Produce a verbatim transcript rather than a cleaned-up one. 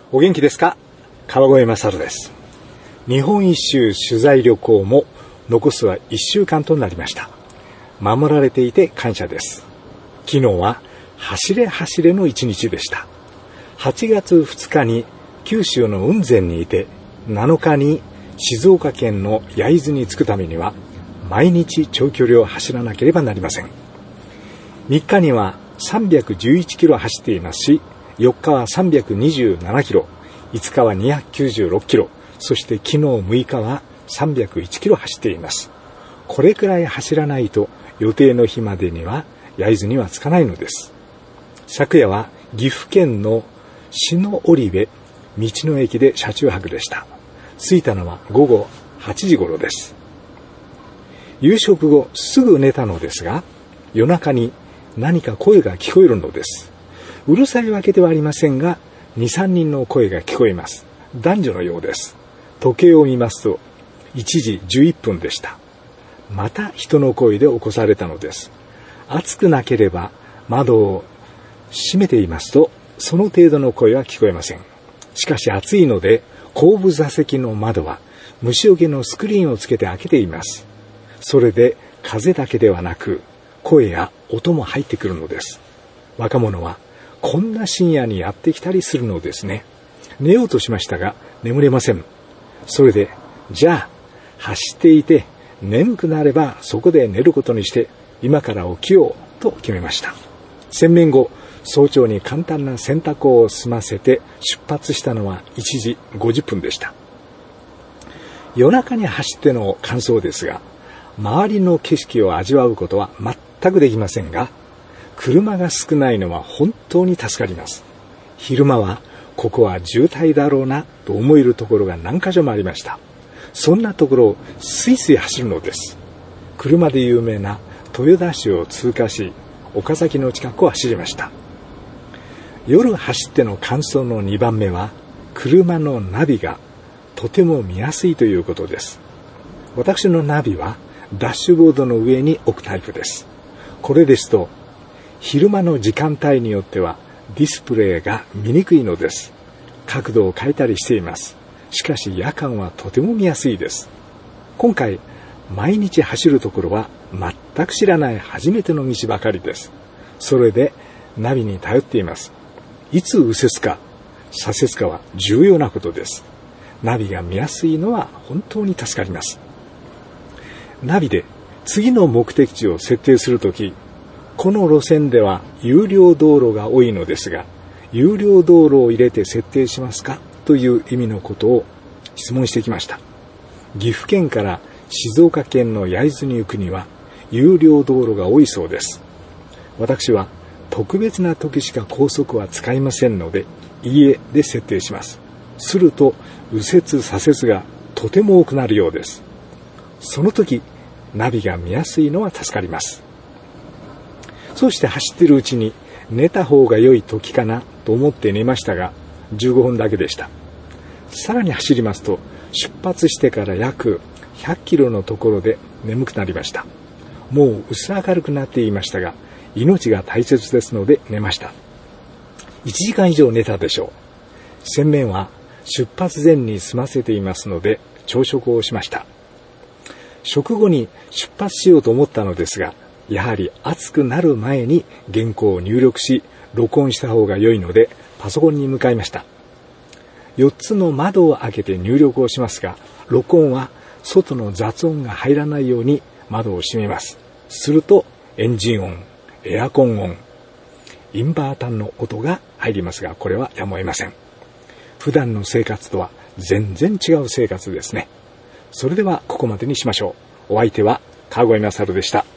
お元気ですか？川越勝です。日本一周取材旅行も残すはいっしゅうかんとなりました。守られていて感謝です。昨日は走れ走れの一日でした。はちがつふつかに九州の雲仙にいて、なのかに静岡県の焼津に着くためには毎日長距離を走らなければなりません。みっかにはさんびゃくじゅういちキロ走っていますし、よっかはさんびゃくにじゅうななキロ、いつかはにひゃくきゅうじゅうろくキロ、そして昨日むいかはさんびゃくいちキロ走っています。これくらい走らないと予定の日までには焼津には着かないのです。昨夜は岐阜県の篠織部道の駅で車中泊でした。着いたのはごごはちじ頃です。夕食後すぐ寝たのですが、夜中に何か声が聞こえるのです。うるさいわけではありませんが、に、さんにんの声が聞こえます。男女のようです。時計を見ますといちじじゅういっぷんでした。また人の声で起こされたのです。暑くなければ窓を閉めていますとその程度の声は聞こえません。しかし暑いので後部座席の窓は虫除けのスクリーンをつけて開けています。それで風だけではなく声や音も入ってくるのです。若者はこんな深夜にやってきたりするのですね。寝ようとしましたが眠れません。それでじゃあ走っていて眠くなればそこで寝ることにして今から起きようと決めました。洗面後早朝に簡単な洗濯を済ませて出発したのはいちじごじゅっぷんでした。夜中に走っての感想ですが、周りの景色を味わうことは全くできませんが、車が少ないのは本当に助かります。昼間はここは渋滞だろうなと思えるところが何か所もありました。そんなところをスイスイ走るのです。車で有名な豊田市を通過し、岡崎の近くを走りました。夜走っての感想のにばんめは、車のナビがとても見やすいということです。私のナビはダッシュボードの上に置くタイプです。これですと昼間の時間帯によってはディスプレイが見にくいのです。角度を変えたりしています。しかし夜間はとても見やすいです。今回毎日走るところは全く知らない初めての道ばかりです。それでナビに頼っています。いつ右折か左折かは重要なことです。ナビが見やすいのは本当に助かります。ナビで次の目的地を設定するとき、この路線では有料道路が多いのですが、有料道路を入れて設定しますかという意味のことを質問してきました。岐阜県から静岡県の焼津に行くには有料道路が多いそうです。私は特別な時しか高速は使いませんので、家で設定します。すると右折左折がとても多くなるようです。その時ナビが見やすいのは助かります。そうして走っているうちに寝た方が良い時かなと思って寝ましたが、じゅうごふんだけでした。さらに走りますと、出発してから約ひゃくキロのところで眠くなりました。もう薄明るくなっていましたが、命が大切ですので寝ました。いちじかん以上寝たでしょう。洗面は出発前に済ませていますので朝食をしました。食後に出発しようと思ったのですが、やはり暑くなる前に原稿を入力し録音した方が良いのでパソコンに向かいました。よっつの窓を開けて入力をしますが、録音は外の雑音が入らないように窓を閉めます。するとエンジン音、エアコン音、インバーターの音が入りますが、これはやむを得ません。普段の生活とは全然違う生活ですね。それではここまでにしましょう。お相手は川越勝でした。